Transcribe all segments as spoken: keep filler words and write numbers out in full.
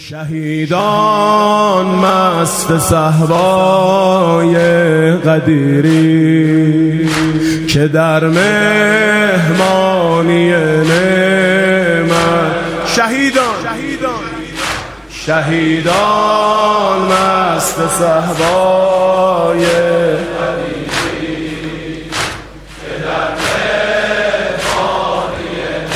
شهیدان مست صحبای قدیری که در مهمانی نعمت شهیدان شهیدان مست صحبای قدیری که در مهمانی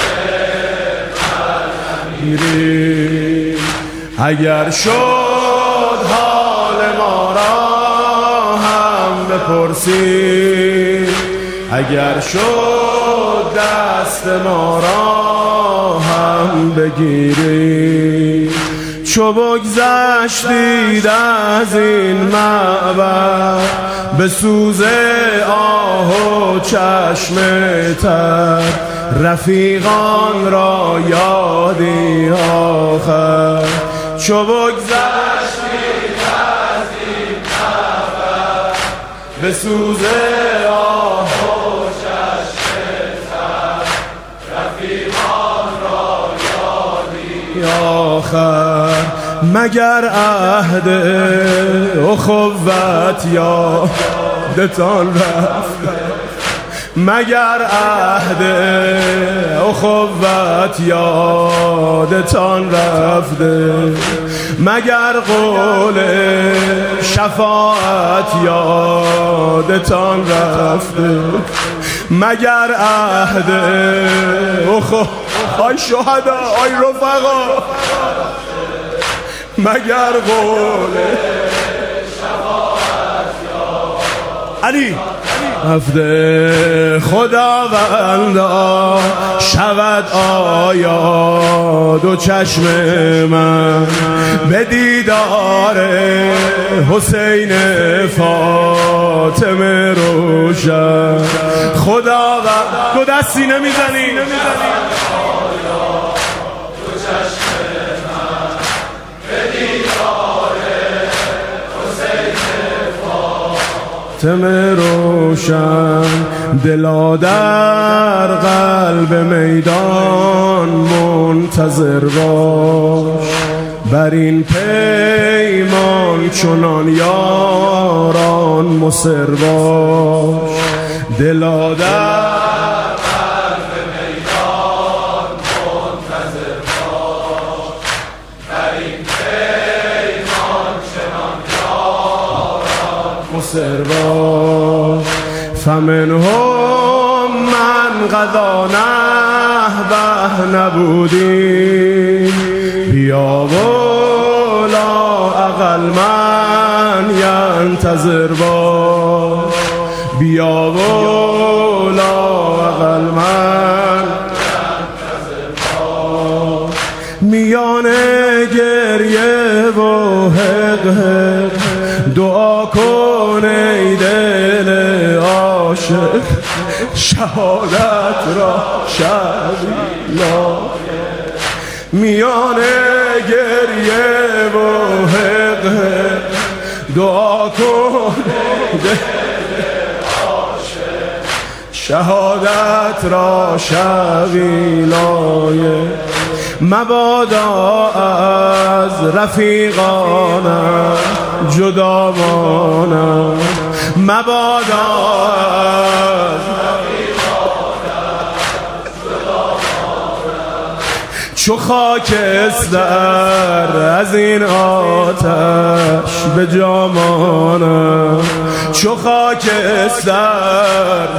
نعمت اگر شد حال ما را هم بپرسی، اگر شد دست ما را هم بگیری، چو بگذشتید از این معبر به سوز آه و چشم تر، رفیقان را یادی آخر. چو بگذشتید از این معبر به سوز آه و چشم تر، رفیقان را یادی آخر. مگر عهد اخوت یادتان رفته، مگر عهد اخوت یادتان رفته، مگر قول شفاعت یادتان رفته، مگر عهد اخوت آی شهدا آی رفقا، مگر قول شفاعت یادتان علی رفته. خداوندا شود آیا دو چشم من به دیدار حسین فاطمه روشن. خداوند دو دستی نمیزنی فاطمه روشن. دلا در قلب میدان منتظر باش، بر این پیمان چنان یاران مصر باش. دلا در قلب میدان منتظر باش، بر این پیمان چنان یاران مصر باش. فمنهم من قضا نحبه نبودی، بیا و لا اقل من ینتظر باش، بیا و لا اقل من ینتظر باش. میان گریه و حق حق دعا کن ای دل عاشق، شهادت را شبیلا. میان گریه و حق حق دعا کن دل عاشق، شهادت را شبیلای. مبادا از رفیقانم جدا مانم، مبادا از رفیقانم جدا مانم. چو خاکستر از این آتش به جا مانم، چو خاکستر.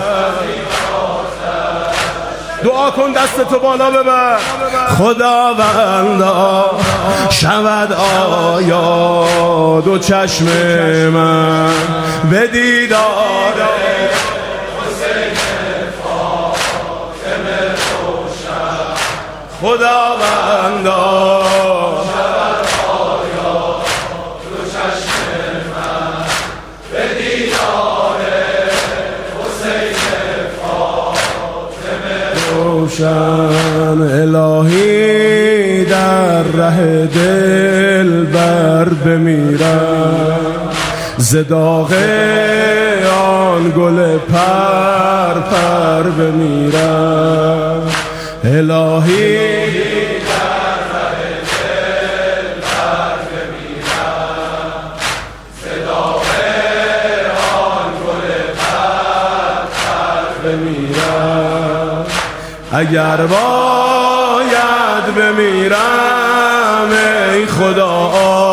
دعا کن دستتو بالا ببر. خداوندا شود آیا دو چشم من به دیدار حسین فاطمه روشن. خداوندا شود آیا دو چشم من به دیدار حسین روشن. الهی در ره دل بر بمیرم، ز داغ آن گل پر پر بمیرم. الهی در ره دل بر اگر باید بمیرم ای خدا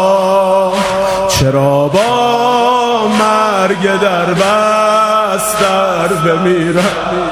چرا با مرگ در بستر بمیرم،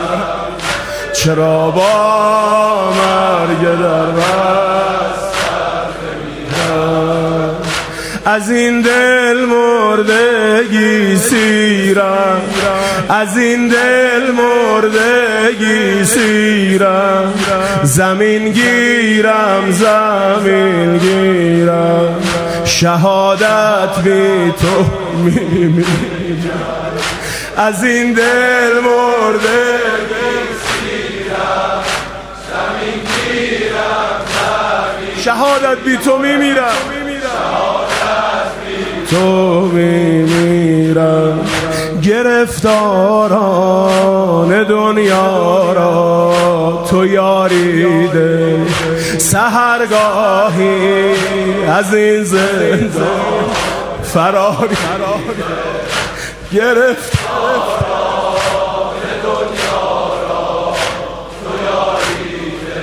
چرا با مرگ در بستر بمیرم. از این دل مردگی سیرم، از این دل مردگی سیرم، زمین گیرم زمین گیرم، شهادت بی تو میمیرم. از این دل مردگی سیرم، زمین گیرم زمین، شهادت بی تو میمیرم، تو میمیرم. گرفتاران دنیا را تو یاریده، سحرگاهی از این زندان فراری. گرفتاران دنیا را تو یاریده،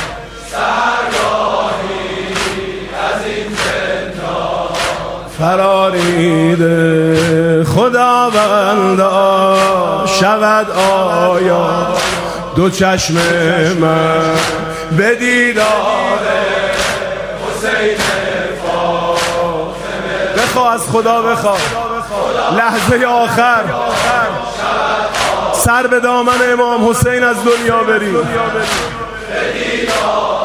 سحرگاهی از این زندان فراریده. خداوندا شود آیا دو چشم من به دیدار حسین فاطمه؟ بخوا از خدا، بخوا لحظه آخر سر به دامن امام حسین از دنیا بریم.